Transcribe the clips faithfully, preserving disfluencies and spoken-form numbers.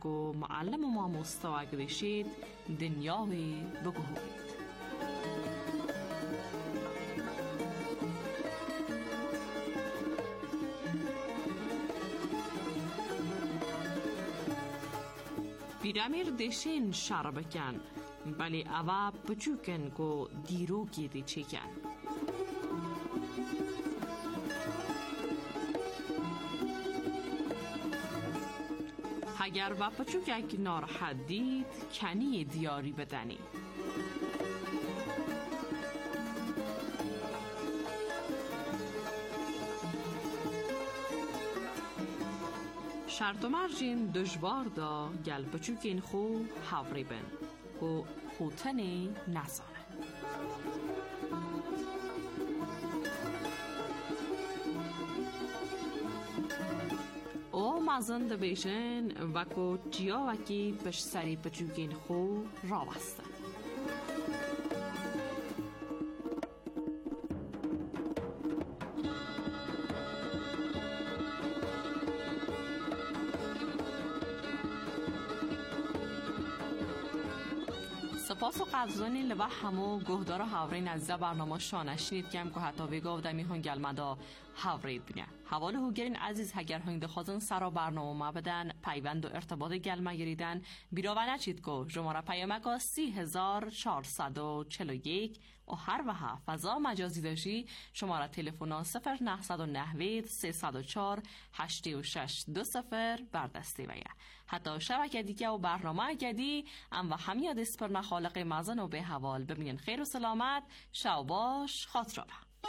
که معلم ما مستوى گریشید دنیاوی بگوهید. بیرامیر دشین شربکن بلی اوه بچوکن که دیرو گیدی چیکن. اگر با پچوک ناراحت دید کنی دیاری بدنی. شرط و مرجین دجبار دا گل پچوکین خو حوری بن و خوتنی نزانه. او مزند بیشن و کو جیا وکی پش سری پچوکین خو را بسته. سپاس و قدردانی لبه همو گهدار حورین عزیزه برنامه شانه شنید کم که حتی بگاو دمی هنگل مدا حورید بینه. حواله هوگرین عزیز هگر هنگ دخوازن سرا برنامه ما بدن پیوند و ارتباط گلمه گریدن بیرا و نچید که جمعه پیامکا سی هزار چهارصد و چل و یک و هر وحه فضا مجازی داشتی شماره تلفونا صفر نهصد و نهوید سیصد و چهار هشت و شش دو صفر بردستی ویه. حتی شبکه دیگه و برنامه گدی ام و همیاد اسپر نخالق مزن و به حوال ببینین خیر و سلامت شو باش خاطرانه.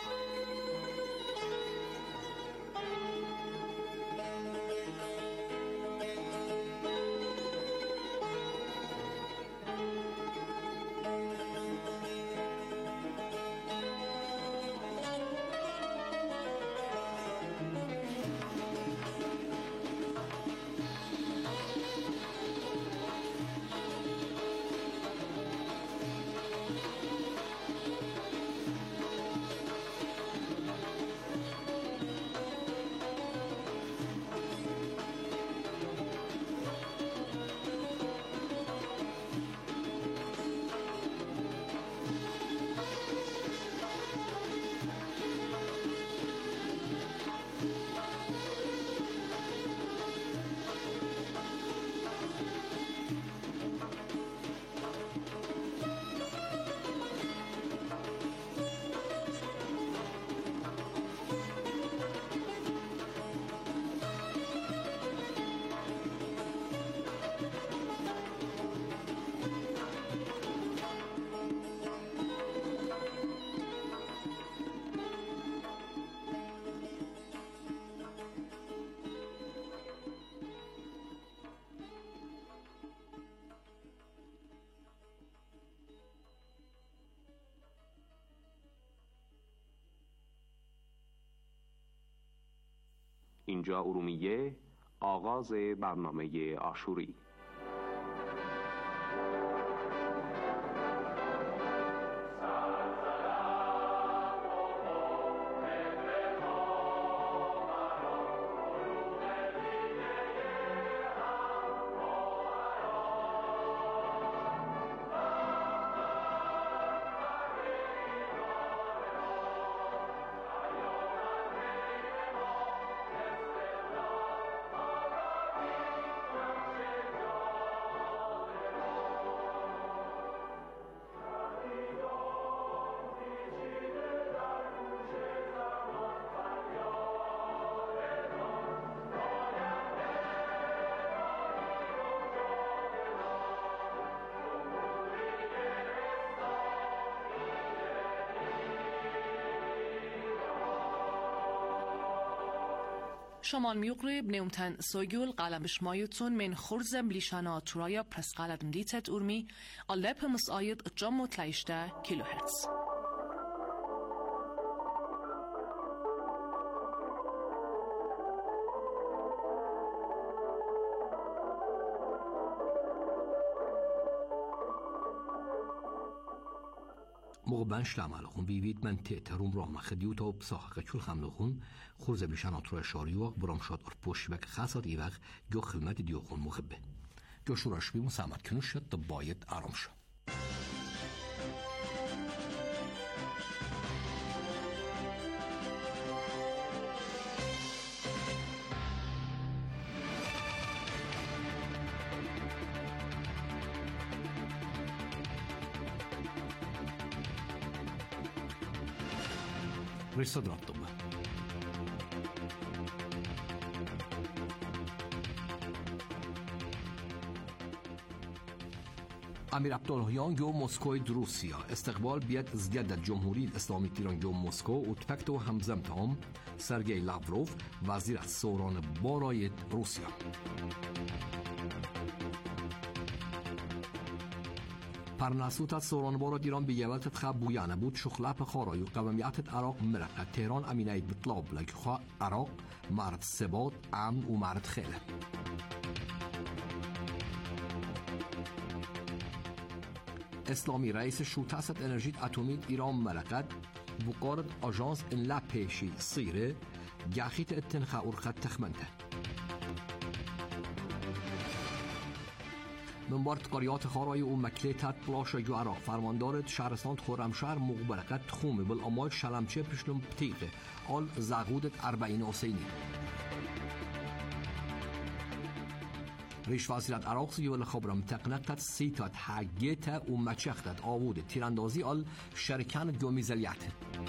اینجا ارومیه، آغاز برنامه عاشوری. شمال میقرب نمتن سوگل قلم شمایتون من خرزم لیشانا تورایا پرس قلم دیتت ارمی علب مساید جام و تلایشته کیلوهرتز. مغبن شلامالخون بیوید من تأتروم راه مخدیو تا بساخه چول خملخون خورز بیشان اطرای شاری وقت برام شاد ار پوش بک خاصات ایوق جو خدمت دیوخون مخبه göşuraş bir musamat künüşet da bayet aramşa. Risa drattım. امیر عبداللهیان گو مسکوی روسیا استقبال بیاد زیاد جمهوری اسلامی ایران گو مسکو و تفکت و همزم تام سرگئی لاوروف وزیر سوران بارای روسیا پرناسوت سوران بارای ایران بیالت خب بویانه بود شخلپ خارای و قومیت عراق مرقه تهران امینه بطلاب لکخوا عراق مرد ثبات امن و مرد خیله اسلامی رئیس شوتاست انرژیت اتمی ایران مرقد بقارد آژانس ان لا پیشی صیره گاخیت اتنخا ارخد تخمنته منبارد قریات خارای و مکلیتت بلاش جو عراق فرماندارد شهرستان خورمشهر مقبرقت خومه بالامال شلمچه پشلم پتیقه آل زغودت اربعین حسینی ریش وزیرت عراق سیول خبرم تقنقت سیتات حقیت و مچختت آوود تیراندازی آل شرکان دومیزلیت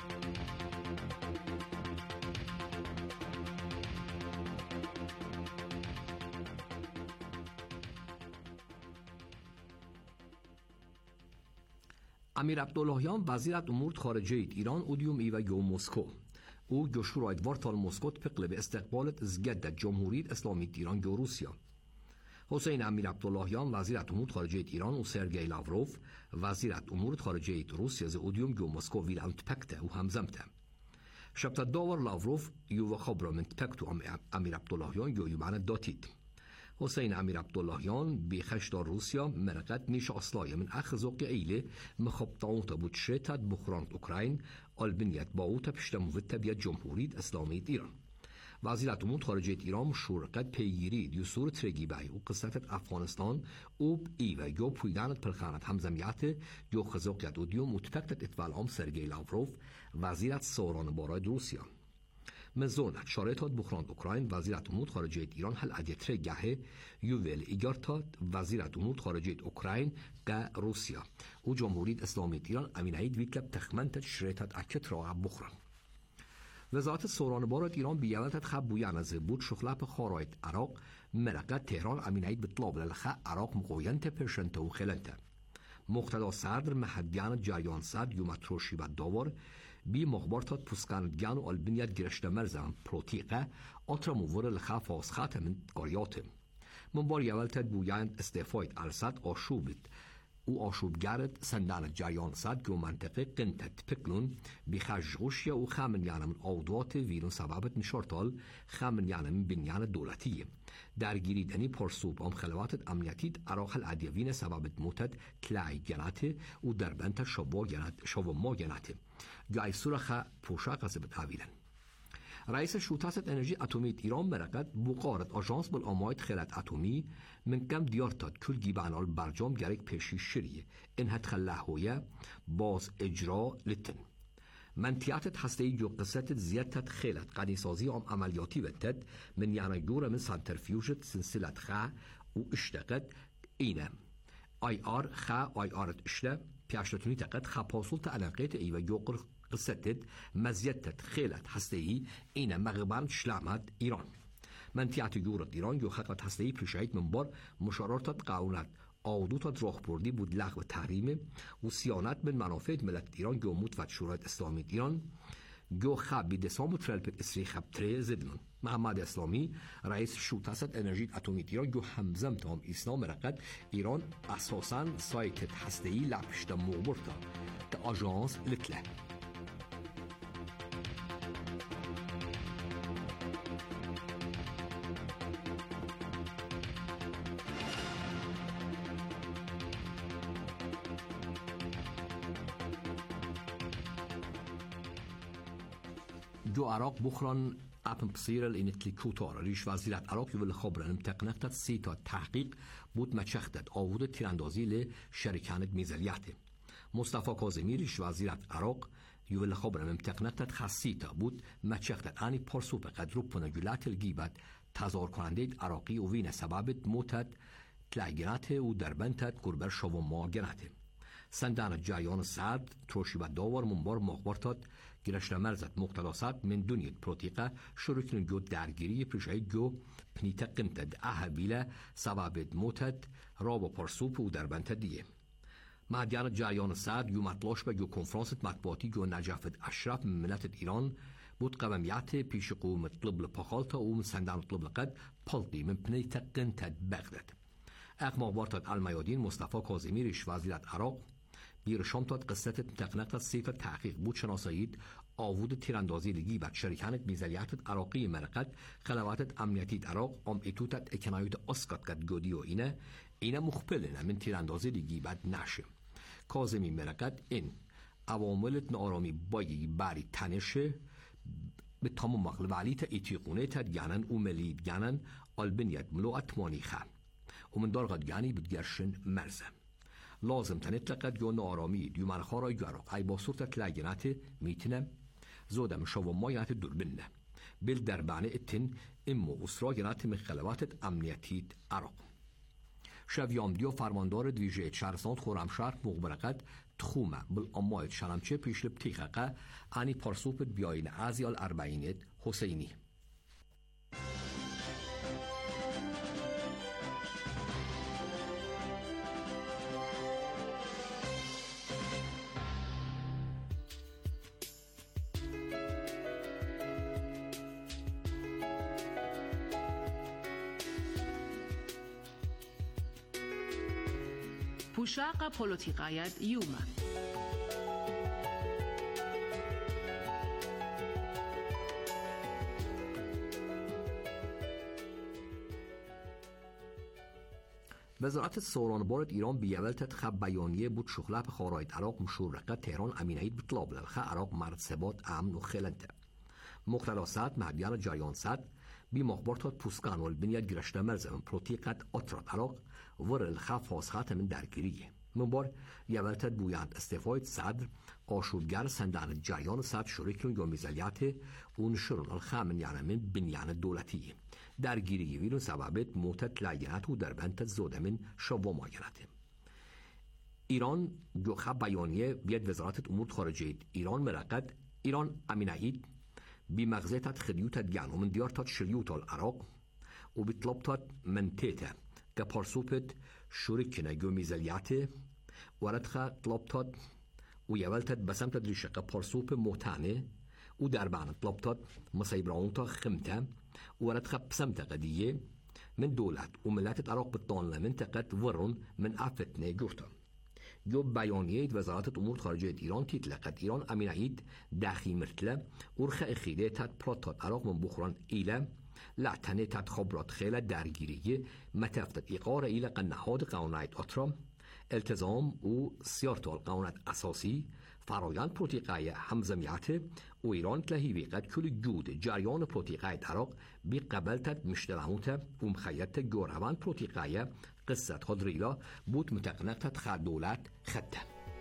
امیر عبداللهیان وزیرت امور خارجه ایران اودیوم ایو یو مسکو او گشوراید وارتال مسکوت پقل به استقبالت زگد جمهوری اسلامی ایران گو روسیا حسین امیر عبداللهیان وزیر امور خارجه ایران و سرگئی لاوروف وزیر امور خارجه روسیه ز اودیوم گو مسکو ویلانت پکته و همزمته شبت داور لاوروف یو خبر من پکتو امیر عبداللهیان یو یمانه داتید حسین امیر عبداللهیان بیخشدار روسیا مرقت میش اصلای من اخزوق ایله مخبطانوتا بود شتت بخراند اوکراین البنیت باوتا پشتموت بیاد جمهوری اسلامی ایران وزارت امور خارجه ایران شورقت پیگیری دیوسور ترگیبای و قصت افغانستان اوب ای و یو پویدانت پرخانت همزمیت یو خزوقیت و دیو متفکت اتوالام سرگئی لاوروف وزیرت سوران بارای روسیا مزونت شارطات بخراند اوکراین وزارت امور خارجه ایران هل ادیتر گهه یوول ایگارتات وزارت امور خارجه اوکراین قا روسیا و جمهوری اسلامی ایران امینعید ویکلب تخمنت شریطت اکت را بخران وزارت سوران بارات ایران بیالت خب بویان از بود شخلپ خارایت عراق مرقت تهران امینعید بطلاب للخه عراق مقوینت پرشنت و خلنت مقتدا صدر محدیان جریان صد یو متروشی و داور بی مخبارتات پسکاندگان و البنیت گرشت مرزم پروتیقه اترا مور لخه فاسخات من قریات من بار یولتت بویان استعفایت السد آشوبت او آشوبگرد سندان جریان صد گو منطقه قنتت پکلون بخش غوشیا و خامن یعنم آودوات ویرون سببت نشارتال خامن یعنم بنیان دولتیه درگیری دنی پرسوب ام خلواتت امنیتید عراق العدیوین سببت موتت تلعی گناته و دربنت شبا گنات شو ما گناته گای سرخه پوشاق از بتاویلن رئیس شوتاست انرژی اتمی ایران مرقت بقارت آژانس بالآمایت خیلت اتمی من کم دیارتاد کل گیبانال برجام گرک پیشی شریه انهت خلاهویه باز اجرا لتن منطقت هسته جو قصت زیادت خیلت قنیسازی ام عملیاتی وتد من یعنی جور من سنترفیوژت سلسلت خا و اشتقت اینه آی آر خا آی آرت اشته پیاشتونی تقت خا پاسولت علاقیت ای و جوقر قصتت مزیتت خیلت هسته‌ای اینه مغربان شلامت ایران منطقه یورت ایران یو خلقت هسته‌ای پیشایت منبار مشاررتت قاونت آودوتت راهبردی بود لغو تحریم و سیانت من منافع ملت ایران گو موت و شورای اسلامی ایران گو خب بی دسامو ترلپت اسری خب تره زدنون محمد اسلامی رئیس شوتاست انرژی اتمی ایران گو همزم تام اسلام رقت ایران اساساً سایتت هسته‌ای لپشت مغبرتا تا آژانس لتله جو عراق بخران لعبن بصير الانتلي كوتار ريش وزيرة عراق يولي خبرن متقنقت سيتا تحقيق بود مچختت آوود تیراندازی لشرکانت میزلیته. مصطفى کاظمی ريش وزيرة عراق يولي خبرن متقنقت خاصيتا بود مچختت آنی پرسوب قدرو پنجولات الگیبت تظاهر کننده عراقی و وین سبب موتد تلاگناته و دربنتت قربر شوما گناته. سندان جریان سرد تروشی و داور منبار مخبرتات گرشت مرزت مقتداسات من دنیت پروتیقه شروع کنن جو درگیری پرشای جو پنیتا قمتد احویل سبب موتد رابا پرسوپ و دربنتد دیه. مهدیان جریان سرد یو مطلاش به جو کنفرانست مطبوعاتی جو نجفت اشرف ملت ایران بود قومیت پیش قوم طلب لپاخالتا و من سندان طلب لقد پلتی من پنیتا قمتد بغداد. اقماق بارتاد المیادین مصطفى کاظمی ريش وزیرت عراق بیرشام تاد قصت تقنقت سیتا تحقیق بود شناسایید آوود تیراندازی لگی بد شرکانت میزلیتت عراقی مرقت خلواتت امنیتیت عراق ام ایتوتت اکنایوت اسکات کد گودی و اینه اینه مخبلنه من تیراندازی لگی بد نشه. کاظمی مرقت این عواملت نارامی بایی باری تنشه به تمام مقل ولیت ایتیقونه تد گنن و ملید گنن آلبنیت ملوعت مانیخه و من دارغد گنی بدگرشن مرزه. لازم تنتلقد جو نارامی دیو منخارای جراق ای با صورت لگنات میتنم زودم شو مایات دربنه بل دربانه اتن امو اسرا گنات مخلوات امنیتیت عراق. شویام دیو فرماندار دویجه شهرستان خورمشهر مغبرقت تخومه بل امایت شرمچه پیشلب تیخقه انی پارسوپت بیاین ازیال اربعینت حسینی. پوشاق پولوتیقایت یومه وزارت سورانبارد ایران بیاولت خب بیانیه بود شخلپ خاراید عراق مشورقه تهران امینهید بطلاب للخه عراق مرد ثبات امن و خلنته. مقتداسات مهدیان جریان صد بی مخبرتات پوسکان و البنیت گرشته مرزم پروتیقت اطرات عراق ور الخف فاسخات من درگیریه. من بار یولتت بویند استفاید صدر آشولگر سندان جریان صد شرکن یا میزلیت اون شرون الخامن یعنی من بنیان دولتیه. درگیری ویرون سببت موتت لگنت و دربنت زوده من شوا ماگنته. ایران جو خب بیانیه بیاد وزارت امور خارجه ایران مرقد ایران امینهید بی مغزتت خدیوتت گن و من دیارتت شریوت العراق و بطلبتت منتیته که پارسوپت شرکنه جو میزلیته وردخه طلبتت و یولتت بسمتت ریشقه پارسوپ موتانه و دربان طلبتت مصیبرانتا خمته وردخه بسمت قدیه من دولت و ملت عراق بطان لمنطقت ورن من عفتنه جورتا. جو بیانیه وزارت امور خارجه ایران تیتلقت ایران امینهید داخی مرتله ورخه اخیده تد پراتات عراق من بخوران ایله لعتنه تد خبرات خیله درگیریه متفتت اقار ایله قنهاد قانونیت اطرام التزام و سیارتال قانونیت اساسی فرایند پروتیقای همزمیت و ایران تلهیوی قد کل جود جریان پروتیقای عراق بی قبلتت مشترموت و مخیلت گوروان پروتیقای قصة خود ریلا بود متقنقت خد دولت خده.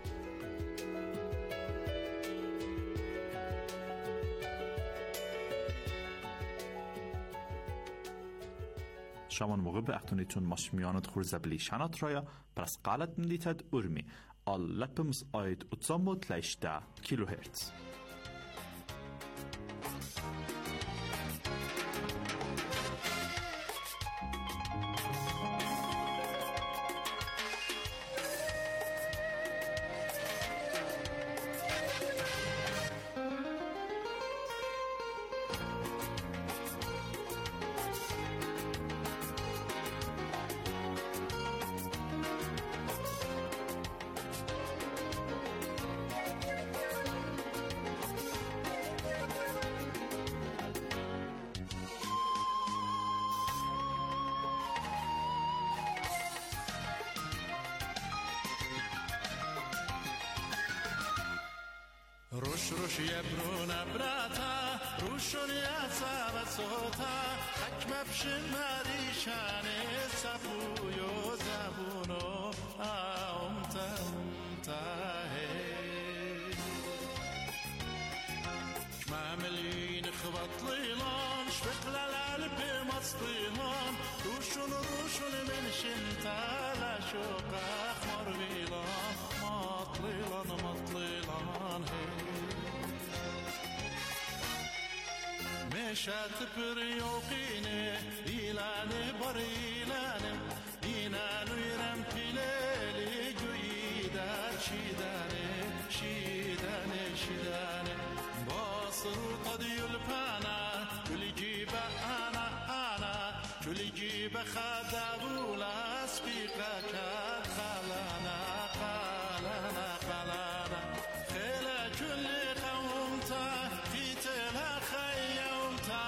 شمان موقع به اختونیتون ماشمیانت خورزبلی شنات رایا پرس قالت ملیتد ارمی آل لپمس آید اتزامو تلیشته کیلو هرتز. Rosh rosh yebruna brata روشونی عصب سوتا حکم بشن مریشانه سبوی و زبونو آمتا امتاه معملين خبط ليلان شفق للقلب مصطيلان روشون روشون من شنتا لا شوق أحمر غيلان مطليلان مطليلان مشات بريوقيني إيلاني بريلاني إينانو يرم بليلي جويدا شيداني شيداني شيداني قد يلبانا كل جيبة أنا أنا كل جيبة خدابولا سبيقا خلانا خلانا خلانا خلا كل قومتا في تلا خيومتا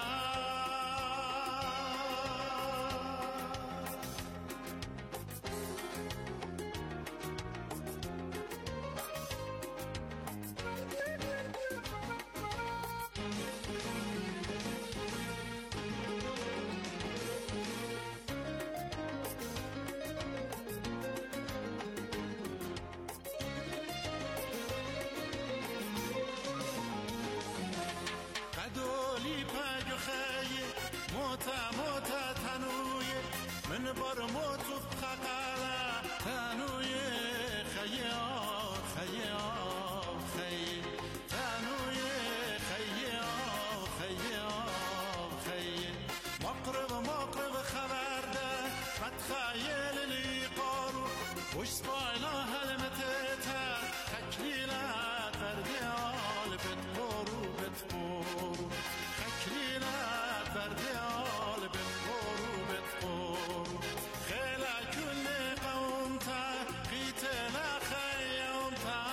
موتا موتا تنوي من بر موت خقالا تنوي خيا خيا خي تنوي خيا خيا خي مقرب مقرب خبر ده متخيل اللي قارو وش سبايلا هلمتتا تكليلات برديال بتبورو بتبورو تكليلات برديال بتبورو بتبورو خيلا كل قومتا قيتلا خيومتا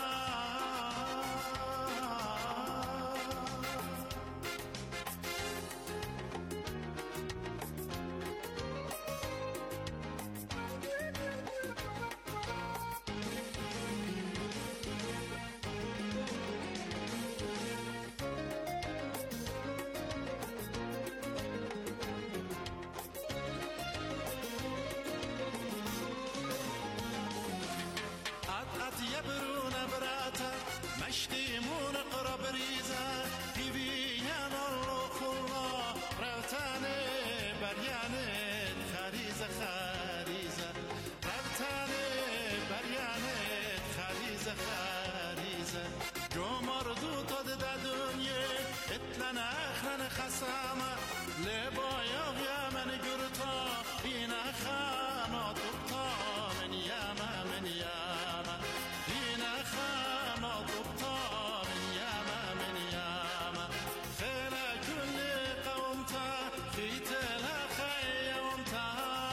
يبرون براتا مشتيمون قرب ريزا بيبيان الله خلا روتاني برياني خريزة خريزة روتاني برياني خريزة خريزة جو مردو تد دا دنيا اتلنا اخلنا خسامة لبايا يا من جرتا بينا خانا تبتا من ياما من ياما بينا خانا تبتا من ياما من ياما خيلا كل قومتا في تلا خيومتا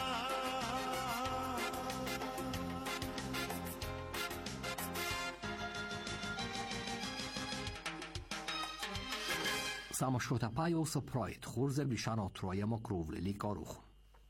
Самошротапайо сопроид хурзер бишано троя мокровлили карух.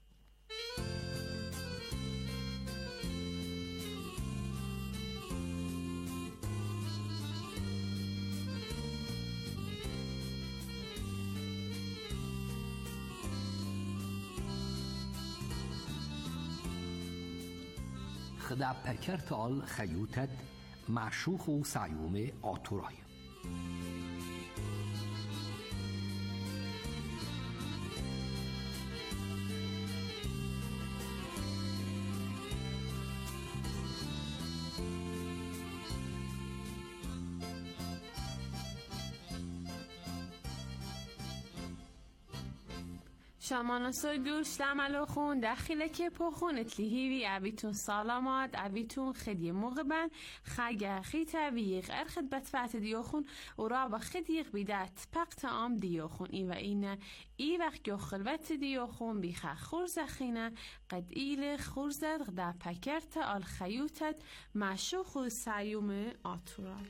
خدا پکرت آل خیوتت معشوخ و سیوم آتورای شما سوگوش لعملو خون داخله که پخونت لیهیوی اویتون سالامات اویتون خدی مغبن خگه خیتا ویغ ارخد بطفعت دیوخون و را با خدیغ بیدت پقت آم دیوخون ای و اینه ای وقت گو خلوت دیوخون بیخه خورز خینه قد ایل خورزد غدا پکرت آل خیوتت معشوخ و سیوم آتورای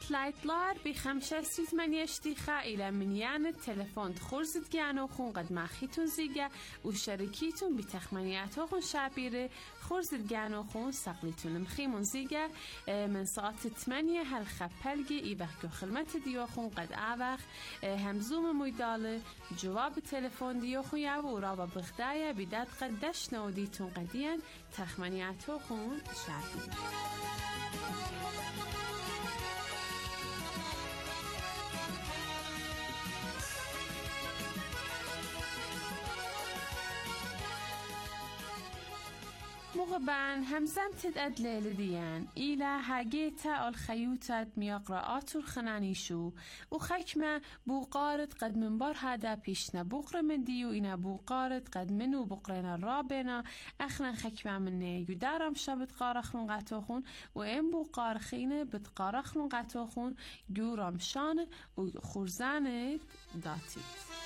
تلايتلار بخمسة ثمانية اشتيخة إلى منيان التلفون خرزت جانوخون قد ماخيتون زيجا وشركيتون بتخمنياتوخون شابيرة خرزت جانوخون سقليتون مخيمون زيجا من ساعة ثمانية هالخبلجي إيبخكو خلمت ديوخون قد آبخ همزوم مويدالة جواب التلفون ديوخون يابو ورابا بغدايا بداد قد دشنا وديتون قديا تخمنياتوخون شابيرة. مغبان همزم تدأد ليلديان إلى هاجيتا الخيوتات ميقرأات الخنانيشو وخكمة بوقارت قد من بار هذا بيشنا بقر من ديو إنا بوقارت قد منو بقرنا الرابنا أخنا خكمة مني يدارم شابت قارخن قاتوخون وإن بوقارخينه بتقارخن قاتوخون جورم شان وخرزانة داتي.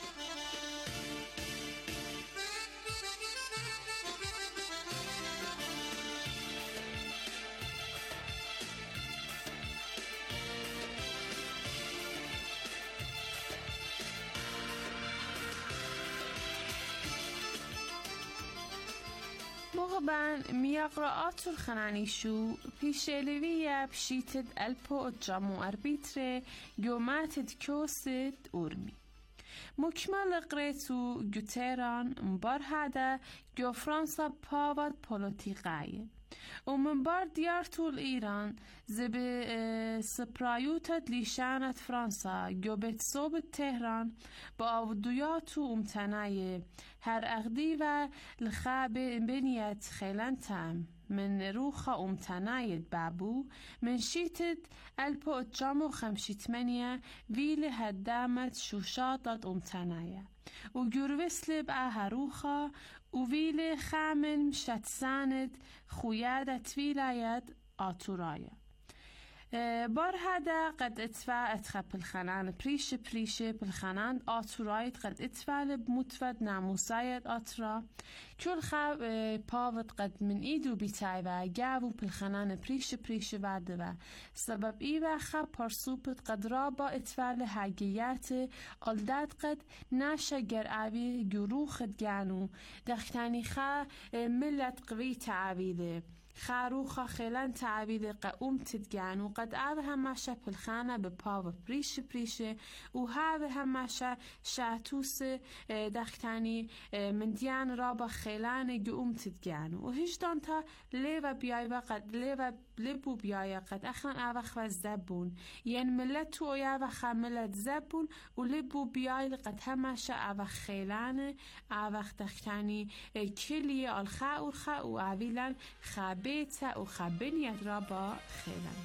مغبان ميقرأات الخنانيشو بيشيلوية بشيتد ألبو الجامو أربيتري جوماتد كوسد أورمي مكمل قريتو جوتيران مبار هذا جو فرنسا باوات بوليتيقاي ومن بار ديار طول إيران زب سبرايوتت ليشانة فرنسا جو بيت صوب تهران بأودياتو امتناية هر أغدي و الخاب بنيت خيلان تام من روخة امتناية بابو من شيتت ألبو اتجامو خمشي تمانية ويل هدامت شوشاتت امتناية وجوروسلب أهروخة وویل خامن شتساند خویادت ویلایت آتورایا بار هذا قد اتفا اتخب الخنان بريش بريش بالخنان آتورايت قد اتفا بمتفد ناموسايت آترا كل خاب باوت قد من ايدو بيتايبا جاوو بالخنان بريش بريش بعد سبب ايوا خاب پرسوبت قد رابا اتفا لحاجيات الداد قد ناشا جرعبي جروخت جانو دختاني خا ملت قوي تعبيده خاروخا خلان تعبيد قوم تدجان وقد آذ هماشا بالخانة بباو بريش بريشة وهذا هماشا شاتوس دختاني من ديان رابا خلان قوم تدجان وهيش دانتا ليوا بيايوا قد ليوا لبو بيايا قد أخلان آوخ وزبون ين ملتو وياوا خاملت زبون ولبو بياي قد هماشا آوخ خلان آوخ دختاني كلي الخاء والخاء وعويلان خاب بيتا وخبنيت رابا خيلان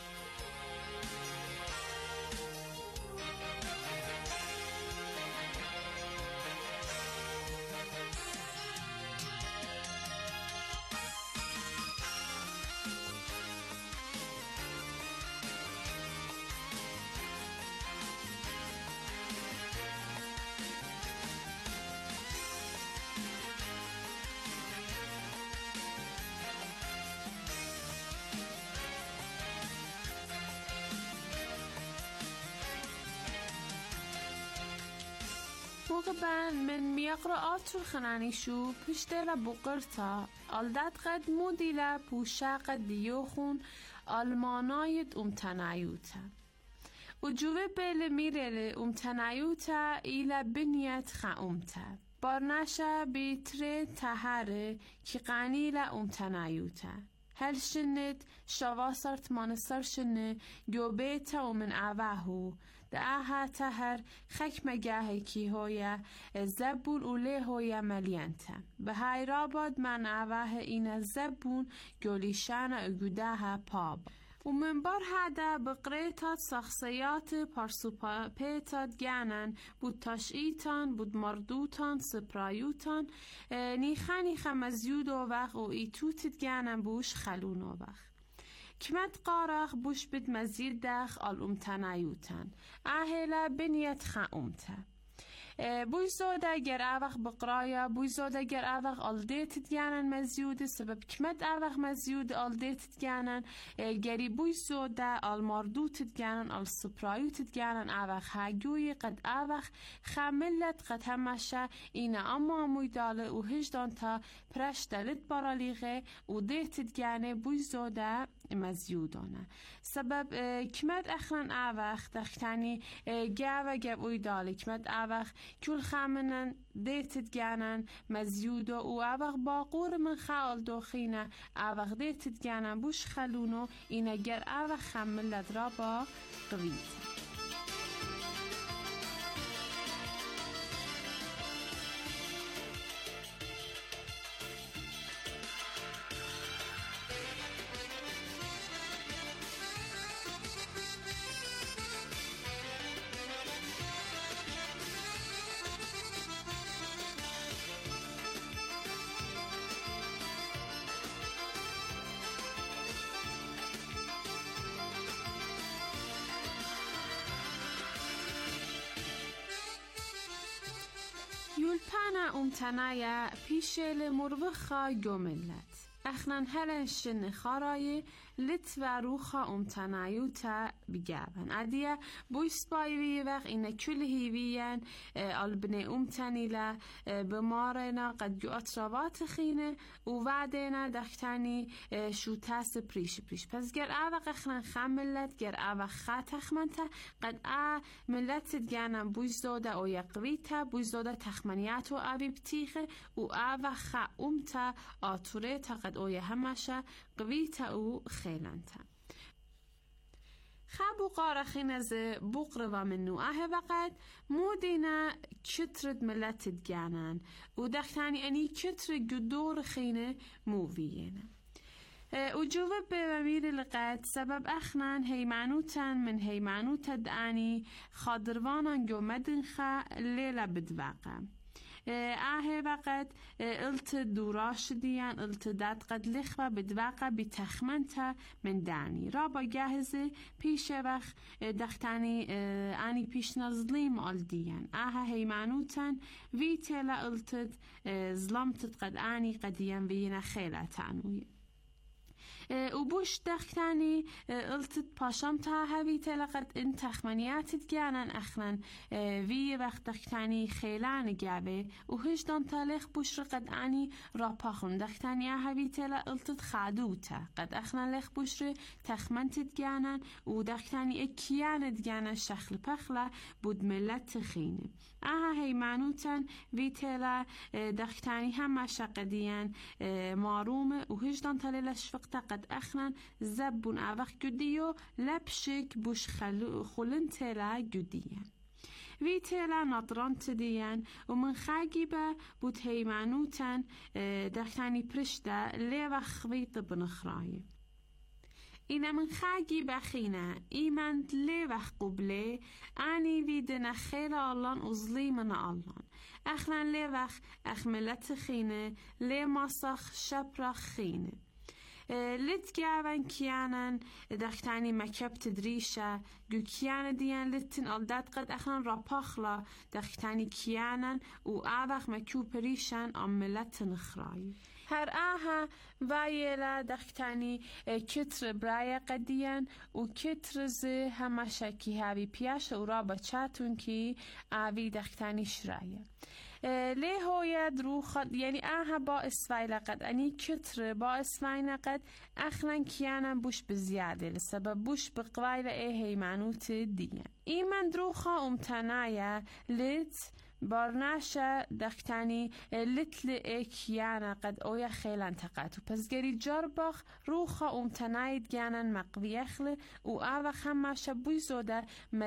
مغبان من ميقرأات الخنانيشو بشتلا بقرتا الداد قد موديلا بوشاق ديوخون المانايد امتنايوتا وجوه بيل ميرل امتنايوتا إلى بنيت خاومتا بارناشا بيتري تهاره كي قانيلا امتنايوتا هل شنت شواسرت مانستر شنه جوبيتا ومن عواهو دعاها تهر خك مجاهي كي هويا الزبون أولي هويا مليانتا بهاي رابد من عواه این الزبون جوليشان اجوداها باب ومن بار هذا بقريتات شخصيات پارسوپيتات جانن بود تشئيتان بود مردوتان سپرايوتان نيخا نيخا مزيودو وغ و ايتوتت جانن بوش خلونو وغ كمت قارخ بوش بد مزيد داخ الامتنايوتان اهلا بنيت خاومتا بوی زوده گر اوق بقرایا بوی زوده گر اوق آلدیت دیانن مزیود سبب کمت اوق مزیود آلدیت دیانن گری بوی زوده آلماردوت دیانن آل سپرایوت دیانن اوق هاگوی قد اوق خاملت قد همشه اینا اما موی داله و هجدان تا پرش دلت بارالیغه و دیت دیانه بوی زوده مزیودانه سبب کمت اخرن اوق دختانی گاوه گب اوی داله کمت اوق کل خامنن دیتت گانن مزیود و اوق باقور من خال دوخینه اوق دیتت گانن بوش خلونو اینه گر اوق خاملت را با قویت یولپانا امتنایا پیشل مروخا گملت اخنان هلن شن خارای لت و روخا امتنایو تا بگابن ادیا بویس بایوی وقت اینه کل هیویان البنه امتنیلا بمارنا قد جو اطرابات خینه و وعدنا دختانی شو تاس پریش پریش پس گر اوق اخنان خاملت گر اوق خات اخمنتا قد ا ملت دگانم بویس داده او یقویتا بویس داده تخمنیاتو آبی بتیخه و اوق خا امتا آتوره تا قد او همشه قویتا او خیلانتا خابو قارخين از بقرة من نوعه وقت مودينا كترد ملت دجانان ودختاني أني كتر جدور خينة موفينا وجواب بمير لقات سبب أخنان هيمانوتان من هيمانوتا داني خادروانا جو مدنخا ليلة بدواقع آه وقت الت دوراش دیان الت داد قد لخوا بدواقع بتخمنتا من دانی را با جاهزه پیش وقت دختانی آنی پیش نظلیم آل دیان آه هیمانوتن وی تلا الت ظلمت قد آنی قدیان وینا خیلة تانوی و بوش دختانی التت پاشم تا هوی تلقت این تخمنیات جانن اخنن وی وقت دختانی خیلان جابه و هجدان تلخ بوش قد آنی را پاخون دختانی هوی تلا التت خادوتا قد اخنن لخ بوش تخمنت جانن و دختانی اکیان جانن شخل پخلا بود ملت خینه آها هیمانوتن وی تلا دختانی هم مشقدیان مارومه و هجدان تلش فقط قد اخنن زبون اوق جدیو لبشک بوش خلن تلا جدیان وی تلا نطران تدیان و من خاگیبه بود هیمانوتن دختانی پرشته لیوه خویت بنخرایه اینا من خاگی بخینه ایمند لی وقت قبله آنی ویدن خیر آلان ازلی من آلان اخلان لی وقت اخملت خینه لی ماسخ شپرخ خینه لت جاون کیانن دختانی مکب تدریشه جو کیان دیان لتن آلداد قد اخلان راپاخلا دختانی کیانن و آوخ مکو پریشن آملت نخرای هر آها وایلا دختانی کتر برای قدیان و کتر زه همه شکی هاوی پیاش و را بچاتون کی آوی دختانی شرایه لی هوی درو خد یعنی آها با اسفایل قد انی کتر با اسفایل قد اخلان کیانم بوش بزیاده لسبب بوش بقوایل ای هیمانوت دیان ایمن درو خوا امتنایه لت بارناشا دختانی لتل اکیانا قد اویا خیلان تقاتو پس گری جارباخ روخا امتناید گانن مقویخل و آوا خماشا بوی زوده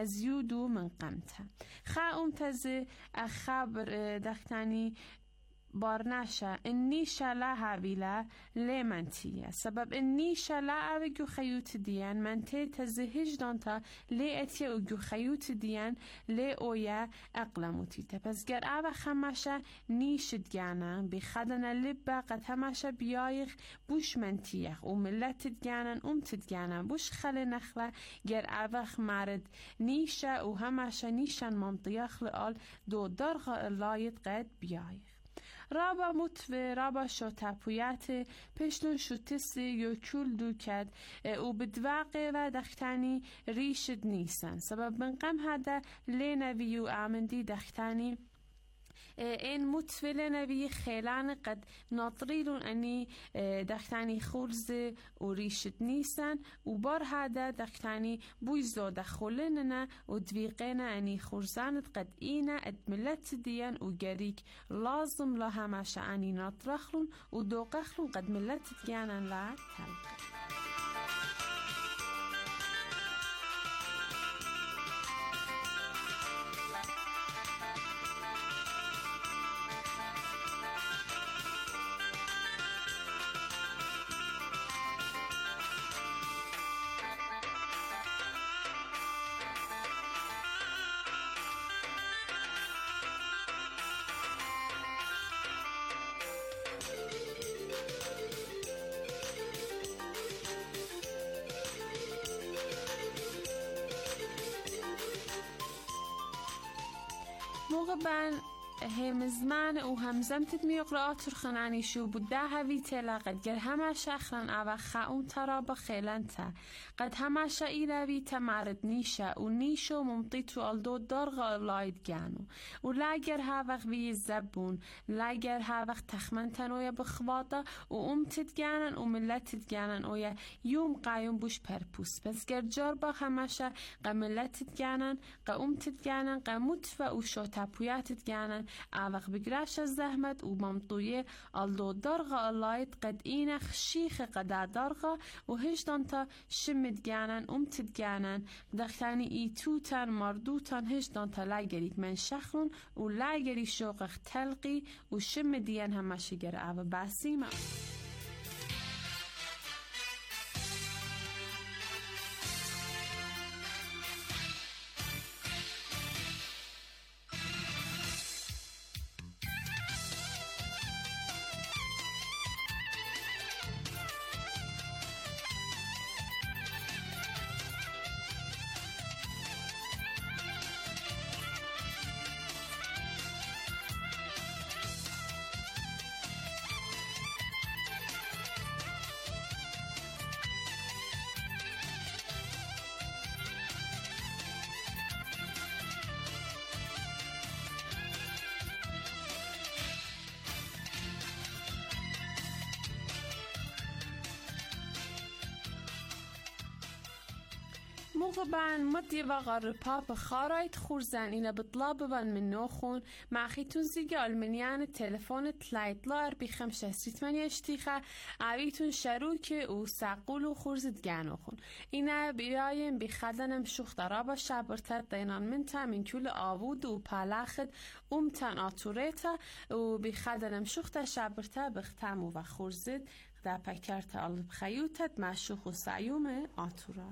مزیودو من قمتا خا امتزه اخابر دختانی بارناشا النيشة لا هابيلا لي منتية سبب النيشة لا أبجو خيوت ديان منتي تزهج دانتا لي أتيا أجو خيوت ديان لي أويا أقلموتيتا بس جر أبا خماشا نيشت جانا بخدنا لبا قد هماشا بيايخ بوش منتيخ وملت تجانا أم تتجانا بوش خل نخلة جر أبا خمارد نيشة وهماشا نيشان منطيخ لقال دو درغ اللايت قد بيايخ رابا متوه رابا شو تپویت پشتون شو تسی یو کل دو کد او بدواقع و دختانی ریشد نیستن سبب من قم هده لینوی و آمندی دختانی این متفل نبی خیلان قد ناطریلون انی دختانی خورز و ریشت نیستن و بار هده دختانی بویزو دخولننا و دویقینا انی خورزانت قد اینا ادملت دیان و گریک لازم لها ماشا انی ناطرخلون و دوقخلون قد ملت دیانن لا تلقى موقع هم زمان و هم زمتت میقرأت رخنانی شو بوده هوی تلا قد گر همه شخرن او خاون ترابا خیلن تا قد همه شایروی تمارد نیشه و نیشو ممتیتو الدو درغا لاید گانو و لاگر هاوخ وی زبون لاگر هاوخ تخمن تنویا بخواتا و امتت گانن و ملتت گانن اویا یوم قایون بوش پرپوس بس گر جاربا همه شا قا ملتت گانن قا امتت گانن قا متفا و شو تپویاتت گانن اوق بگراش زحمت و ممطویه الدو درغا اللاید قد اینخ شیخ قد درغا و هشتان تا شمت گانن امتت گانن دختانی ای توتن مردوتن هشتان تا لگریک من شخلون و لگری شوقخ تلقی و شم دیان همشه گر او بسیمه موقبان مدي وغر باب خارايت خورزان إلى بطلاب بان من نوخون مع خيتون زيجا المنيان التلفون تلايت لار بخمسة ستمانية اشتيخة عويتون شروكي و ساقول و خورزت جانوخون إنا بيايم بخدنم شوخ درابا شابرتت دينان منتا من كل آوود و پالاخد امتان آتوريتا و بخدنم شوخ دا شابرتا بختامو و خورزت دا پکرت الب خيوتت مع شوخ و سعيوم آتورا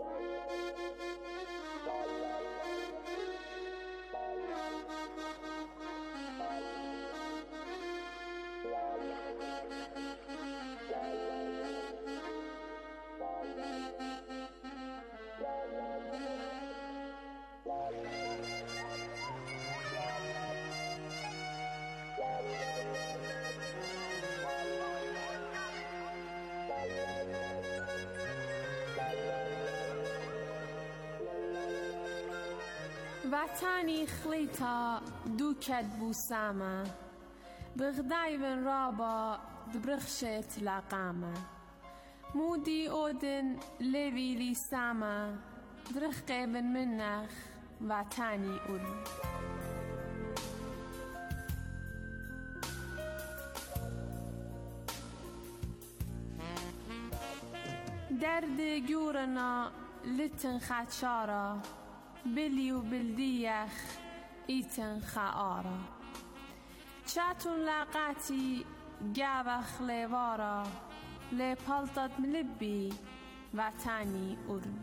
وطني خليتا دوكت بوسامة بغداي بن رابا دبرخشت لاقامة مودي أودن ليبي لي سامة درخقي بن منخ وطني أولي درد جورنا لتن خاتشارة بلي وبلديخ ايتن خاارة شاتون لاقاتي جابخ لوارا لبلطت ملبي واتاني أرمي.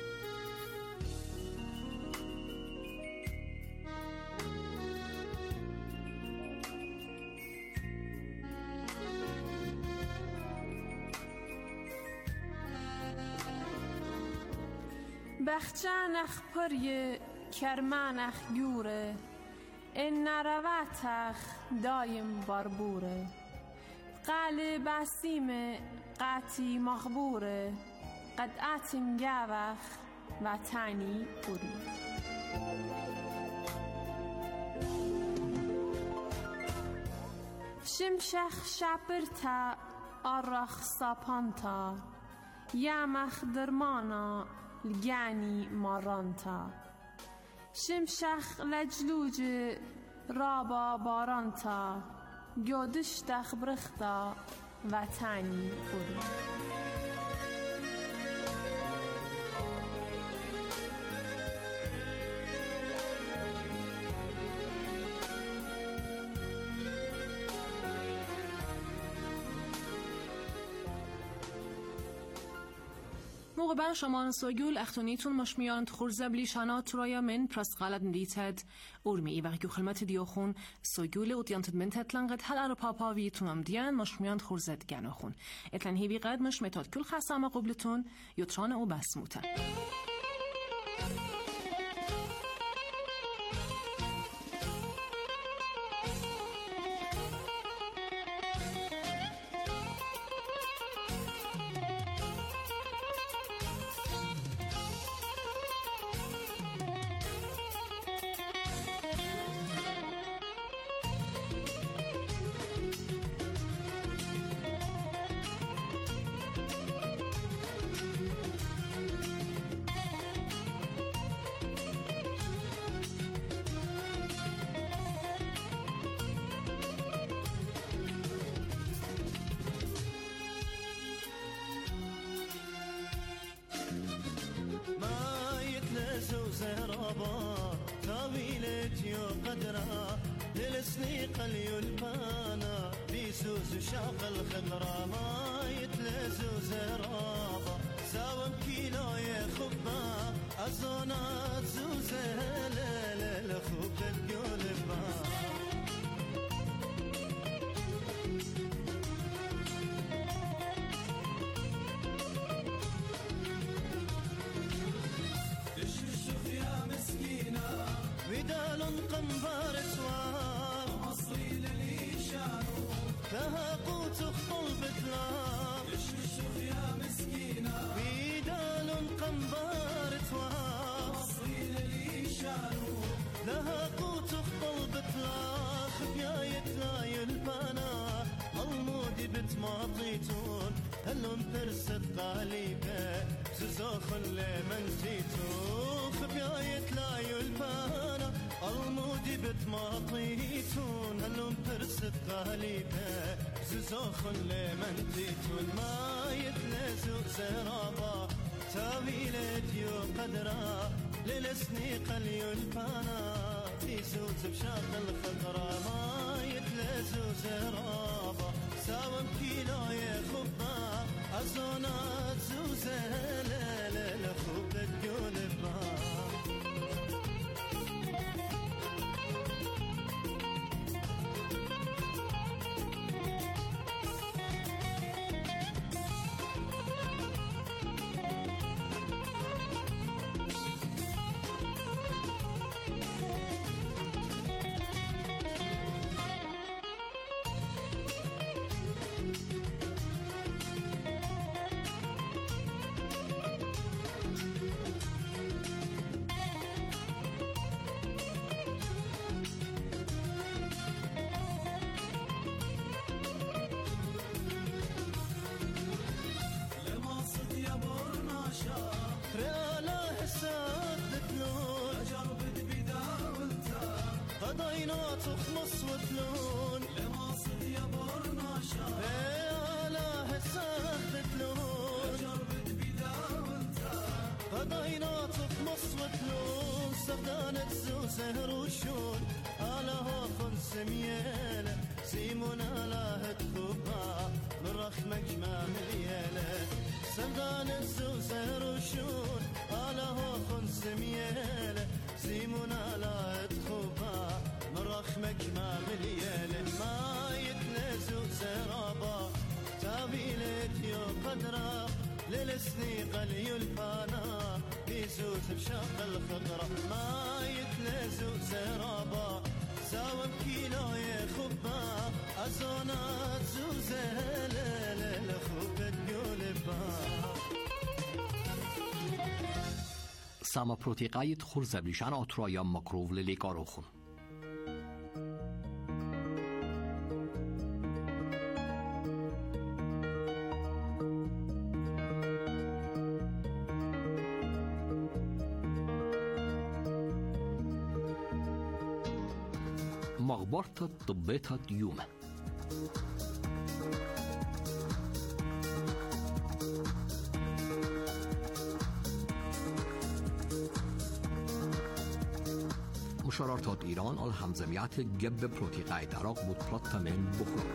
بخچانخ پریه کرمانخ گوره این نرواتخ دایم باربوره قال باسیم قاتی مخبوره قد آتیم گاوخ و تانی پوری. شمشخ شابرتا آرخ ساپانتا یامخ درمانا لگانی مارانتا شمشخ لجلوج رابا بارانتا گودشتخ برختا و تانی پوری. موقع بر شما سوگول اختونیتون مشمیان خورزه بلیشانا ترایا من پرست غلط ندیتد اورمی ای وقتی خلمت دیوخون سوگول او دیانتد من تتلنقد هل ار پاپا ویتون هم دیان مشمیان خورزه دگنو خون اتلن هیوی قد مش متاد کل خسام قبلتون یوتران او بسموتن. قلي البانا بيسوس شاق الخضرا ما يتلزو زرابا ساوم كيلو يخبا أزونا زوزة لا لا لا خوب القلبا تشوف يا مسكينة بدال قنبار سوار لها قوت خلبت لا تشوف يا مسكينة بيدال قنبار تواب مصري للي شانو لها قوت خلبت لا خبياية لا يلبانا المودي بتماطيتون هلون برست غاليبة زوزوخ اللي منتيتون خبياية لا يلبانا المودي بتماطيتون هلون برست غاليبة زوزوخ اللي منتيتون ما يتلزو زرابا تاويلة ديو قدرا للسني قليو البانا في زوز بشاق الخضرا ما يتلزو زرابا ساوم كيلو يخبا أزونا زوزة لا لا لا خوب القلبا قضينا تخلص وتلون لماصد يا برناشا يا لا هسه تلون جربت بدا وانت قضينا تخلص وتلون سردانة زوزه روشون على هاخن سميالة يسني قلي الفانا بيزوت بشق الخضرة ما يتلزو سرابا ساوم كيلو يخبا أزونات زوزة للخوب الجولبا Sama proteqayit xurzablișan otroja makrovle lekarochun. مغبرة طبيتها يوم مشارات ایران آل همزمیت گب پروتیقای دراق بود پلات تمین بخور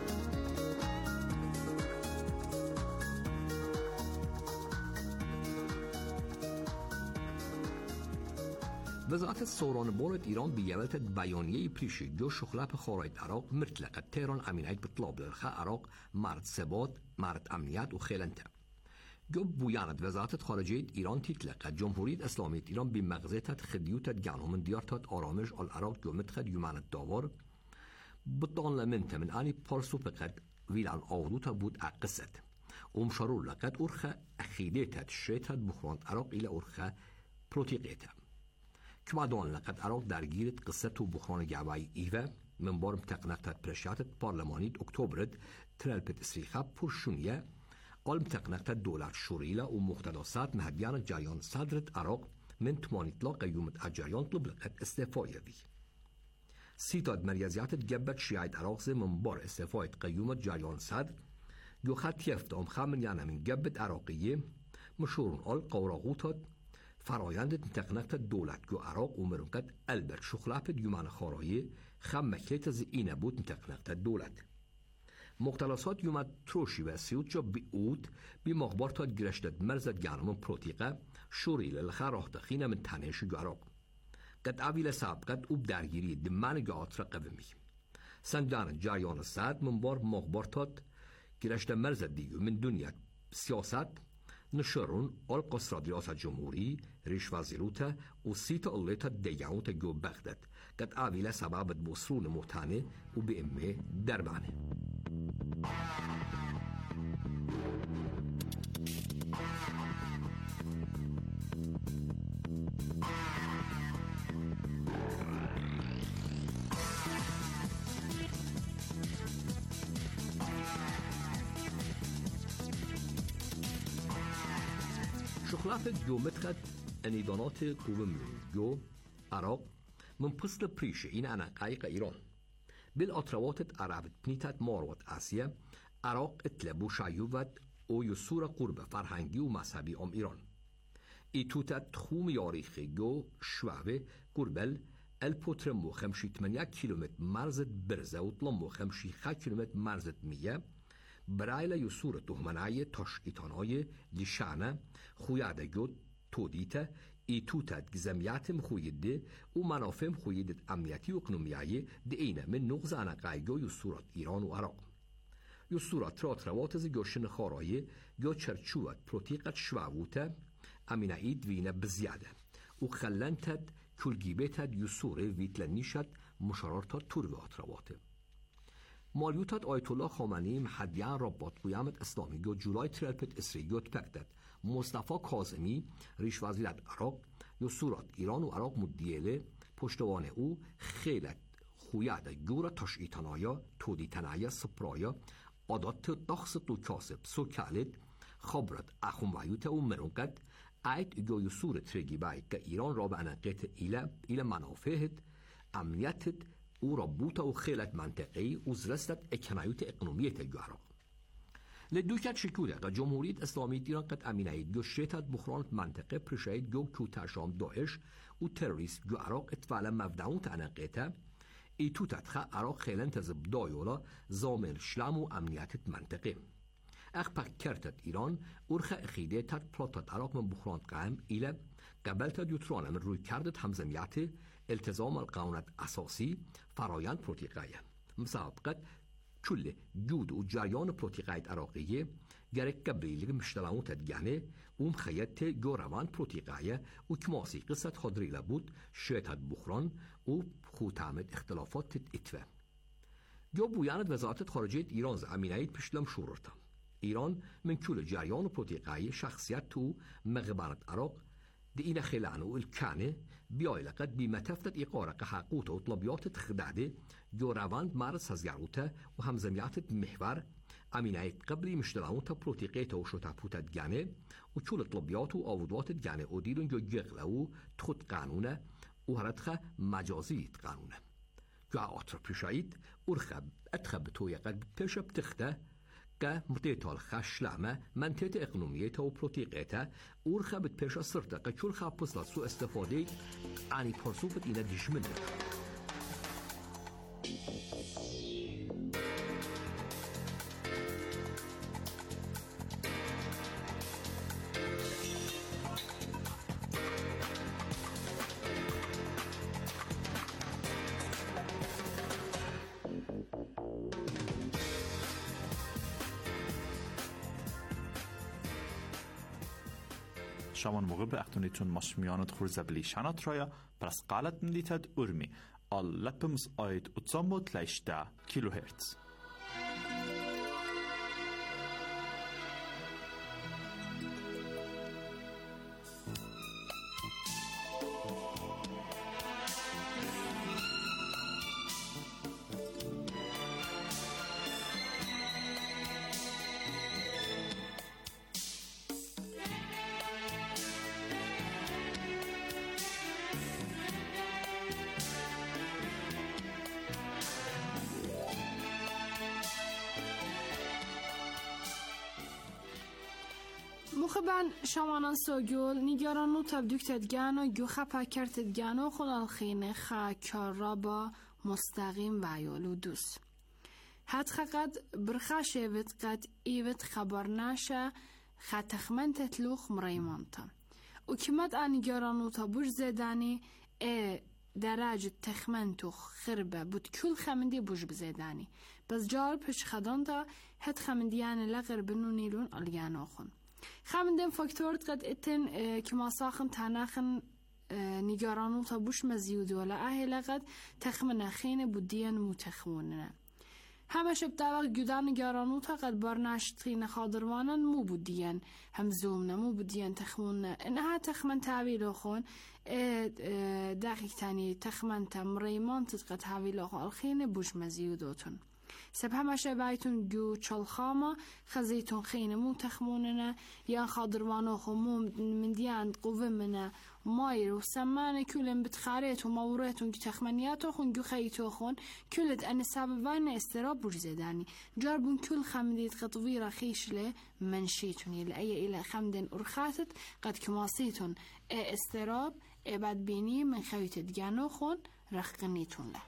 وزارت سوران بورد ایران بیولت بیانیه پریشی جو شخلپ خارای عراق مرتلقه تهران امینیت بطلاب لرخه عراق مرد ثبات مرد امنیت و خیلنته جو بویاند وزارت خارجه ایران تیتلقه جمهوریت اسلامیت ایران بی مغزیتت خدیوتت گنومن دیارتت آرامش آل عراق جو متخد یومانت داور بطان لمنت من آنی پارسو بقد ویلان آودوتا بود اقصد ومشارور لقد ارخه اخیدیتت شیتت بخراند عراق ایل ارخه پروتیقیتت كما دون لقد عراق درگیرت قصة و بحران جوایی ایوه من بارم تقنقتت پرشیاتت پارلمانیت اکتبرت ترلپت اسریخه پرشونیه علم تقنقتت دولت شوریله و مختلصات مهدیان جریان صدرت عراق من تمانیت لا قیومت اجریان طلب لقد استعفایه وی سیتاد مریضیاتت گبت شیعید عراق زی من بار استعفایت قیومت جریان صدر جو خط یفتام خمن یعنی من گبت عراقیه مشورون آل قوراغوتات فرایند تقنقت دولت جو عراق و مرونقت البرت شخلپ دیومان خارایی خم مکیت از اینه بود تقنقت دولت مختلصات یومد تروشی و سیوت جا بی اود بی مخبارتات گرشتت مرزت گرمون پروتیقه شوریل الخراخت خینه من تنهش جو عراق قد اویل سابقت اوب درگیری دمان جو آترا قومی سنجان جریان ساد من بار مخبارتات گرشت مرزت دیگو من دنیا سیاست نشرون آل قصر ریاست جمهوری ریش وزیروتا و سیت الیتا دیگاوتا جو بغداد قد آویل سبابت بسرون محتانه و به امه دربانه شخلاف جو متخد انیدانات قوم جو عراق من پسل پریشه این انا قایق ایران بالأطروات عربت بنيتات ماروت آسيا عراق اتلبو شایوت او یسور قرب فرهنگی و مذهبی ام ایران ایتوتت خوم یاریخی گو شوه قربل الپوتر مو خمشی تمنیا کیلومتر مرزت برزه و طلمو خمشی خا کیلومتر مرزت میه برایل یسور تهمنای تاش ایتانای لیشانه خویاده گو تودیته ایتوتت گزمیاتم خویده و منافم خویدت امنیتی و اقنومیایی دینه من نغز انقایگو یسورات ایران و عراق یسورات رات روات از گوشن خارایی گو چرچوت پروتیقت شواوته امینه اید وینه بزیاده و خلنتت کلگیبتت یسوره ویتلنیشت مشارارتت توروات رواته مالیوتت آیت الله خامنه‌ای محدیان رابط قیامت اسلامی گو جولای ترلپت اسریگوت پکتت مصطفی کاظمی ریش وزیرت عراق یسورات ایران و عراق مدیله پشتوانه او خیلت خویاد گورا تاش ایتانایا تودی تنایا سپرایا عادات دخص تو کاسب سوکالت خبرت اخون ویوت و مرونقت ایت گو یسور ترگی باید که ایران را به انقیت ایله ایله منافعت امنیتت او را بوتا و خیلت منطقی و زرستت اکنایوت اقنومیت جو عراق لدوشت شکوله که جمهوریت اسلامی ایران قد امینه گو شیطت بخرانت منطقه پرشاید گو کوترشام داعش و تروریست گو عراق اتفالا مفدعون تنقیته ایتو تدخه عراق خیلن تزب دایولا زامن شلم و امنیتت منطقه اخ پک کرتت ایران ارخه اخیده تد پلاتت عراق من بخرانت قائم ایله قبلتت یوترانه من روی کردت همزمیت التزام القانونت اساسی فرایند پروتیقایه مسابقت كل جود وجريان بروتيقايت عراقية جرك قبل مشتلاون تدجانه ومخيت جوروان بروتيقاية وكماسي قصة خضري لابد شتات بخران وخوتامت اختلافات اتفا جو بویاند وزارت خارجه ایران زمینه‌ای پشتلم شوررتا ایران من كل جریان بروتيقاي شخصیت تو مغبرت عراق دي إنا خلانو الكانه بياي لقد بمتفتت إقارة حقوق وطلبيات تخدعده جو رواند مارس هزياروتا وهمزميات محور أمينايت قبلي مشتلاونتا بروتيقيتا وشوتابوتا دجانه وكل طلبيات وآودوات دجانه وديلون جو جغلو تخد قانونه وهرتخا مجازي قانونه جو آتر بشايد ورخب أتخب توي قد بتشب تخته متيتال خشلامه منطقه اقنومیت و پروتیقیت اورخه بت پیش سرته که چول خواب پسلا سو استفاده انی پرسوبت اینه دیشمنده شامان موقع به اختونیتون مشمیانت خورزبلی شنات رایا پرس قالت ملیتد ارمی آل لپمز آید اتزامو تلیشده کیلو هرتز مخبن شمانان سوگول نیگرانو تبدیک تدگان و گو خپا کرد تدگان و خلال خینه خا کار با مستقیم و یولو دوست حد خقد برخاش ایوت قد ایوت خبر ناشه خا تخمن تتلوخ مریمانتا و کمت آن نیگرانو تبوش زدانی ای درجه تخمن تو خربه بود کل خمندی بوش بزدانی بس جار پش خدان تا هد خمندیان لغر بنونیلون آلیانو خون خمندن فاکتورت قد اتن كما ساخن تناخن نيجارانو تبوش مزيود ولا أهل قد تخمن خين بوديان متخموننا همش بتاعك جدان نيجارانو تا قد برناشتين خاضروانن مو بوديان هم زومنا مو بوديان تخموننا إنها تخمن تعبيلو خون دقيق تاني تخمن تمريمان تتقد تعبيلو خون الخين بوش مزيودوتون سب همشه بايتون جو چالخاما خزيتون خين مو تخموننا يا خاضروانو خمو من ديان قوة منا ماير وسمان كلن بتخاريت وموريتون جو تخمنياتو خون جو خيتو خون كلت أن السبب باين استراب بجزداني جاربون كل خمديت خطويرة خيشلة منشيتون لأي إلى خمدن أرخاتت قد كماسيتون استراب بعد بيني من خيت ديانو خون رخقنيتون له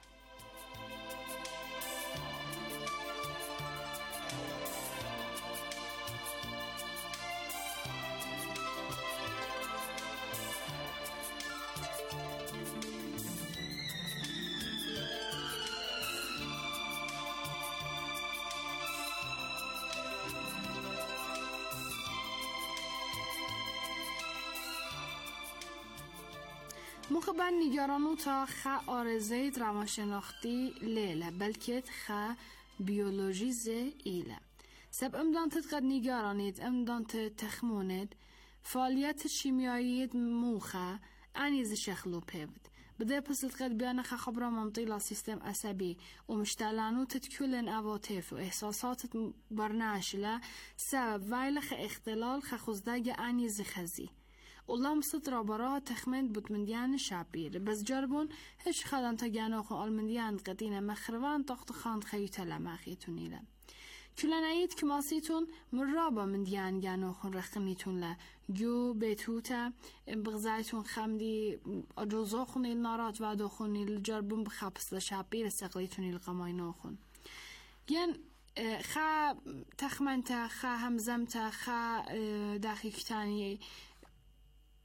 مخبن نگرانو تا خا آرزه روانشناختی لیله بلکه خا بیولوژیزه ایله سب امدان تتقد نگرانید امدان تخموند فعالیت شیمیایی موخه انیز شخلو پیود بده پس تتقد بیانه خا خبره ممطیلا سیستم عصبی و مشتلانو تتکلن عواطف و احساسات برناشله سبب ویل خا اختلال خا خزدگ انیز خزی والله مصد رابراه تخمند بود منديان شعبير بس جربون هش خلان تجانوخ المنديان قدينا مخروان طاقت خاند خيوتا لماخيتون إلى كلنا عيد كماسيتون مرابا منديان جانوخ رخنيتون لا جو بيتوتا بغزايتون خمدي أجوزوخني النارات وعدوخني الجربون بخابس لشعبير استقليتون القماينوخن ين خا تخمنتا خا همزمتا خا داخل كتاني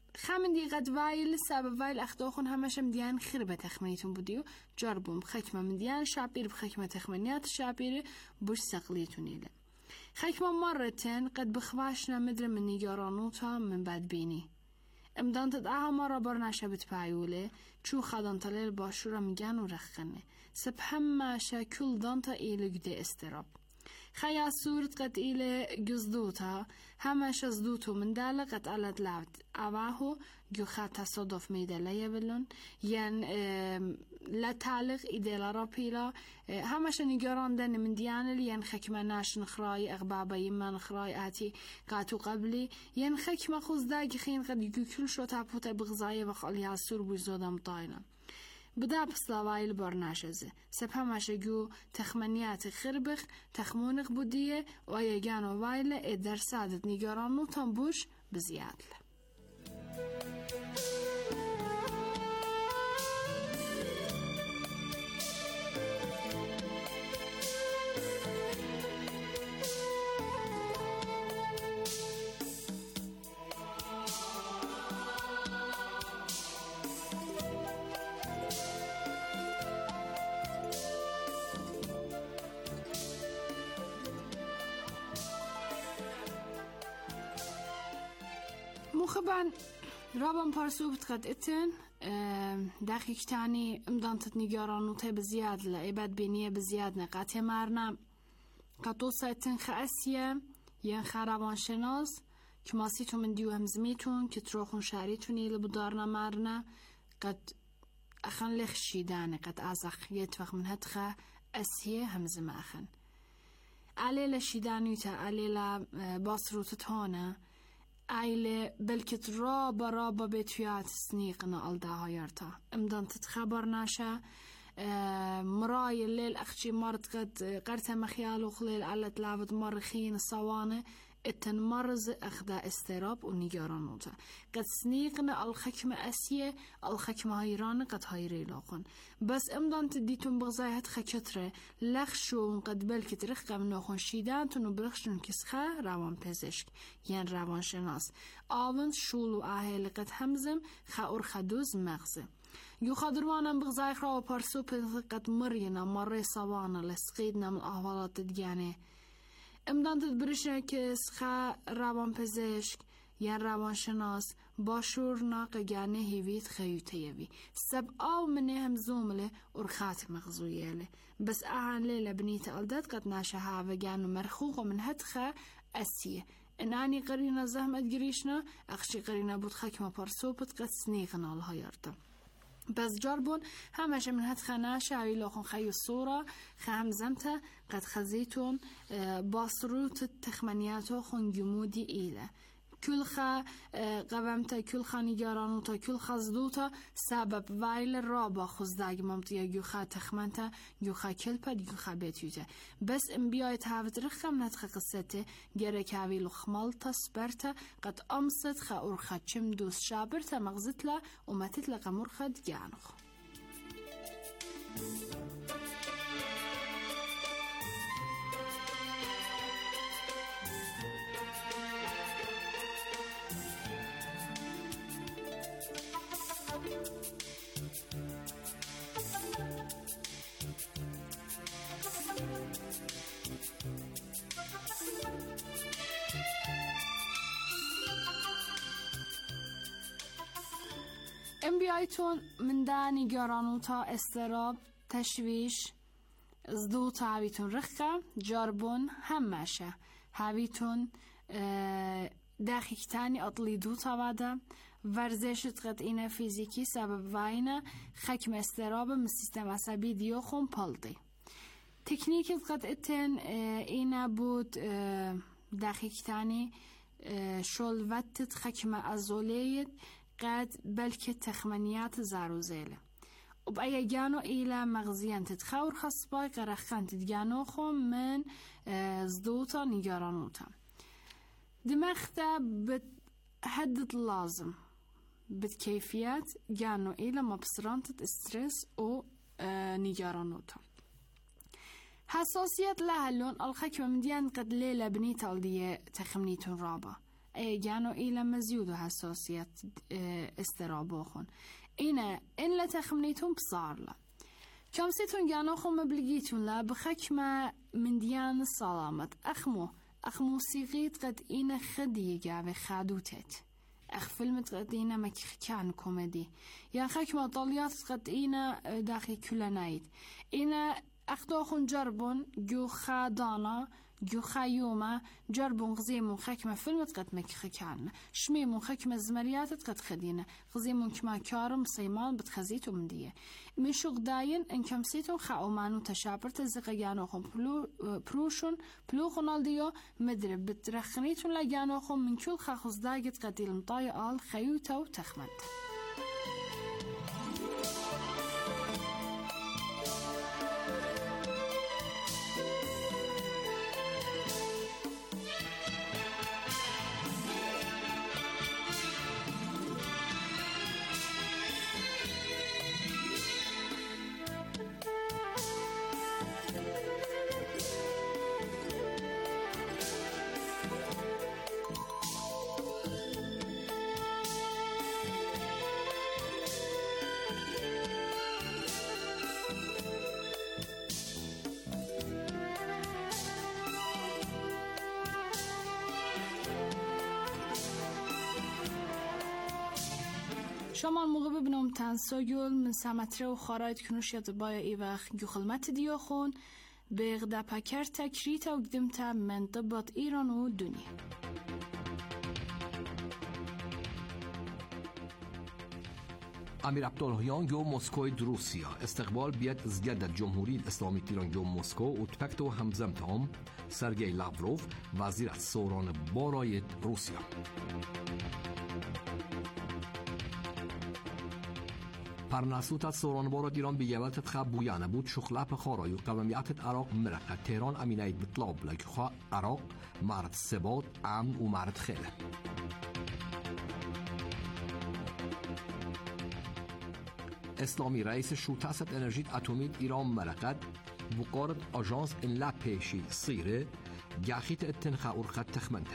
خمن دي قد وايل سبب وايل أخدوخن همش مديان خربة تخمنيتون بوديو جربوا بخكمة مديان شعبير بخكمة تخمنيات شعبير بوش سقليتون إلى خكمة مرتين قد بخواشنا مدر من نيجارانوتا من بعد بيني امدان تدعها مرة برناشا بتبايوله چو خدان تليل باشورا ميگان و رخنه سب هماشا كل دانتا إيلي جده استراب خيا صورت قد إلى جزدوتها همش زدوتو من دالة قد علت لعبت أواهو جو خات تصادف ميدالة يبلون ين لا تعلق إدالة رابيلا همش نيجران دن من ديانل ين خكمة ناش نخراي أغبابا يما نخراي آتي قاتو قبلي ين خكمة خوز داقي خين قد يجو كل شو تابوتا بغزاية وخاليها السور بوزودا مطاينا بدا بسلاوائل برناشزه سبهمش جو تخمنيات خربخ تخمونق بوديه و يجانو وايله ادر سادت نيجارانو تنبوش بزيادله مخبان رابن بارسو بتقد اتن دقيق تاني امدانتت نيجارانو تي بزياد لعباد بينية بزياد نقاطي مارنا قطوصة اتن خاسية ين خرابان شناس كماسيتو من ديو همزميتون كتروخون شاريتوني لبدارنا مارنا قد اخن لخشيداني قد ازاق يتفق من هدخة اسيه همزم اخن عليلا شيدانيتا عليلا باصرو تتهانا عيلة بلكت رابا رابا بتويات سنيقنا الداها يرتا امدان تتخبر ناشا مراي الليل اخشي مرت قد قرتا مخيالو خليل على تلعبت مرخين الصوانة اتن مرز اخدا استراب و نيجارانوتا قد سنيقنا الخكمة اسيه الخكمة هيران قد هيري لاقن بس امدان تديتون بغزايهت خكتره لخشون قد بلكت رخقه منوخون شيدانتون و برخشون كسخه روان پزشک ين روان شناس آون شول و اهل قد همزم خاور خدوز مغزه يو خادروانم بغزايخ راو پارسو قد مرينا مري صوانا لسقيدنا من احوالات تدگانه امدان تدبرشن که سخه روان پزشک یا روان شناس باشور ناق گانه هیویت خیوته یوی سب آو منه هم زومله ارخات مغزویله بس اهان لیله بنیت الدد قد ناشه هاوه گانو مرخوق من هدخه اسیه انانی قرينا زحمت گریشنا اخشی قرينا بود خکمه پارسوبت قد سنیغنا لها یارتا بس جربون همش من هاد خناشه عوی لاخون خیو صورة خهم زمته قد خزيتون باصروت التخمنياتو خون جمودي إيله كل خا قوامته كل خا نيجارانوتا كل خزدوتا سبب وایل رابا خزداگ ممتیا جو خا تخمنته جو خا کلپد جو خا بتیوته بس ام بیایت هاوت رخم نتخ قصته گره کاوی لخمالتا سپرته قد امست خا ارخا چم دوس شابرته مغزتلا ومتتلا قمرخد جانخ ام بیایتون من دانی گرانوتا استراب تشویش زدوتا هاویتون رخکا جربون همشه هاویتون دقیق تانی اطلی دوتا واده ورزشت قد اینه فیزیکی سبب واینه خکم استراب من سیستم عصبی دیو خون پالدی تکنیکت قد اتن اینه بود دقیق تانی شلوتت خکم ازولید قد بلکه تخمنیات زاروزیله و با یگانو ایله مغزیان تتخور خصبای قرخان تدگانو خو من زدوتا نگارانوتا دماغتا بتحدد لازم بتكيفيات جانو إلى مبصرانت استرس و نگارانوتا حساسيات لها اللون الخكمة من ديان قد ليلة بنيتا لدي تخمنيتون رابا ایگن و ایل مزیود و حساسیت استرابو خون اینه این لتخمنیتون بصارلا كمسيتون جانوخو مبلغيتون لا بخكمة من ديان السلامت أخمو أخمو سيغيت قد إينا خدي جاوي خادوتت أخ فيلمت قد إينا مكان كوميدي يا خكمة طليات قد إينا داخل كل نايت إينا أخدوخون جربون جو خادانا جو خيومة جربون غزيمون خكمة فيلمت قد مكان شميمون خكمة زمريات قد خدينا غزيمون كما كارم صيمان بتخزيتو من ديه من شو غداين ان كمسيتون خاومانو تشابرت زقيانوخم بلو بروشون بلو خنالديو مدرب بترخنيتون لجانوخم من كل خاخز داقت قديل مطايا آل خيوتو تخمد شما الموقع ببینم تنساگل من سمتره و خارایت کنوشیت بایا ای وقت جو خلمت دیا خون به غدا پکر تکریت و قدمتا من طبات ایران و دنیا امیر عبداللهیان جو مسکوی روسیا استقبال بیاد زگرد جمهوری اسلامی ایران جو مسکو و تپکت و همزمت هم سرگئی لاوروف وزیر سوران بارای روسیا پرنسوت از سورانبارات ایران به یولت تخب بویانه بود شخلپ خارای و قومیت عراق مرقه تهران امینید بطلاب لکه خواه عراق مرد ثبات امن و مرد خیله اسلامی رئیس شوتست انرژیت اتمی ایران مرقد وقارت آژانس این لپیشی صیره گخیت اتنخه ارخد تخمنده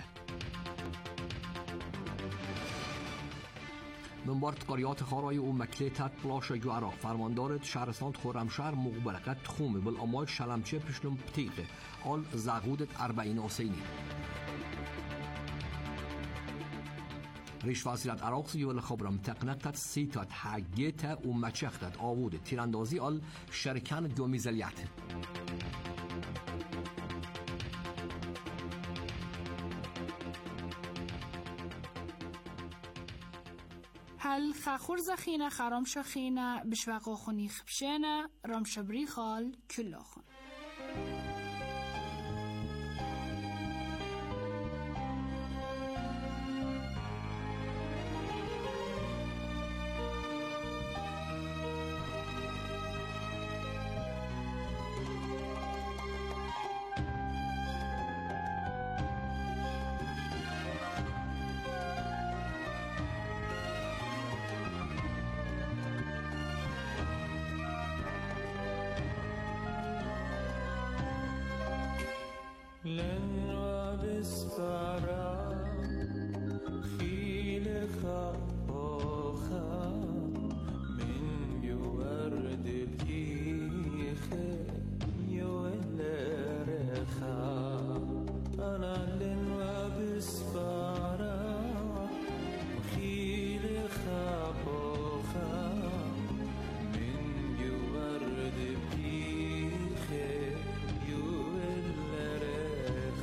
منبارت قریات خارای و مکلیتت پلاشگو عراق فرماندارت شهرستان خورمشهر مقبلقت خومه بالامال شلمچه پشنم پتیقه آل زغودت اربعین آسینی ریش وزیرت عراق سیول خبرم تقنقت سیتت حقیت و مچختت آوود تیراندازی آل شرکن دو میزلیت هل خاخور زخينة خرام شخينة بشواقو خوني خبشينة رام شبري خال كلاخون لن وبسفارا خيل خاخا من يورد الكيخ يولرخا أنا لن وبسفارا خيل خاخا من يورد الكيخ يولرخا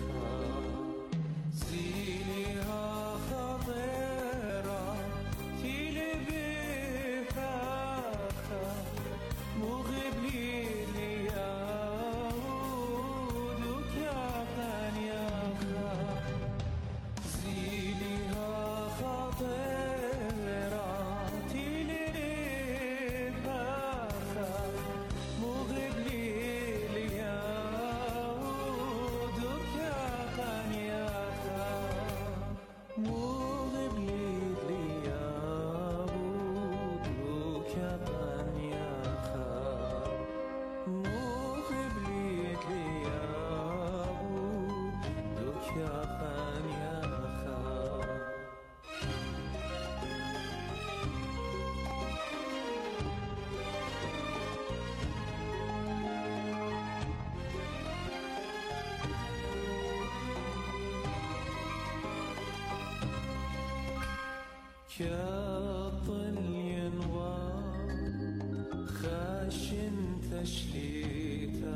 كطلين وخاشن تشليتا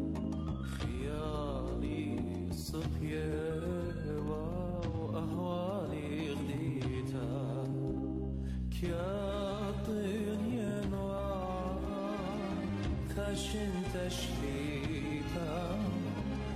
خيالي صبية وأهوالي غديتا كطلين وخاشن تشليتا